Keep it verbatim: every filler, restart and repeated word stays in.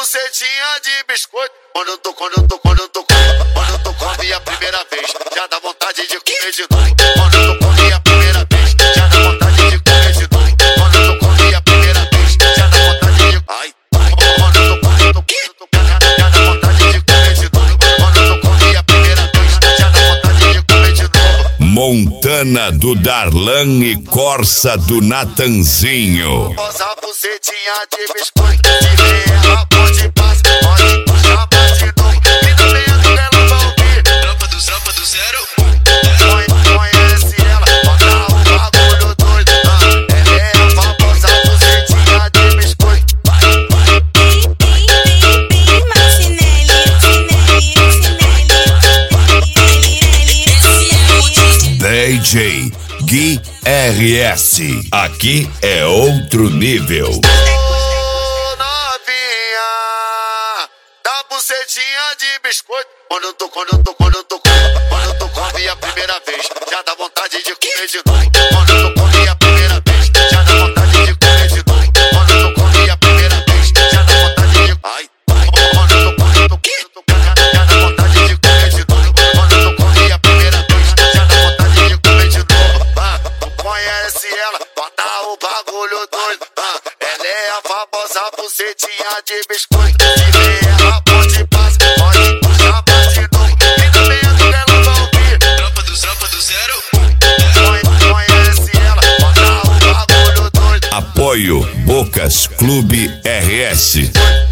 bucetinha de biscoito. Quando eu tô, quando eu tô, quando eu tô, quando eu tô com a minha primeira vez, já dá vontade de comer de novo. Quando eu tô com a minha primeira vez, já dá vontade de comer de novo. Quando eu tô com a minha primeira vez, já dá vontade de. Ai, quando eu tô, quando eu tô, quando eu tô, já dá vontade de comer de novo. Quando eu tô com a minha primeira vez, já dá vontade de comer de novo. Montana do Darlan e Corsa do Natanzinho. Rosa bucetinha de biscoito, se vê ela pode passar, pode puxar mais de novo. E também a dela vai ouvir. Tropa do, tropa do zero. Conhece ela, bota o bagulho doido. Ela é a famosa bucetinha de biscoito. D J Gui R S. Aqui é outro nível. Ô novinha, da bucetinha de biscoito. Quando eu tô, quando eu tô, quando eu tô, quando eu tô com a minha primeira vez, já dá vontade de comer de novo. Quando eu tô com a minha primeira vez, já dá vontade de comer de novo. Quando eu tô com a minha primeira vez, já dá vontade de. Ai, quando eu tô, quando eu tô, quando eu tô, já dá vontade de comer de novo. Quando eu tô com a minha primeira vez, já dá vontade de comer de novo. Ah, tu conhece ela, bota o bagulho doido. Ah, ela é a famosa bucetinha de biscoito. Se vê ela pode passar, pode puxar mais de novo. E também a dela vai ouvir. Tropa do, tropa do zero. Conhece ela, bota o bagulho doido. Apoio Bocas Clube R S.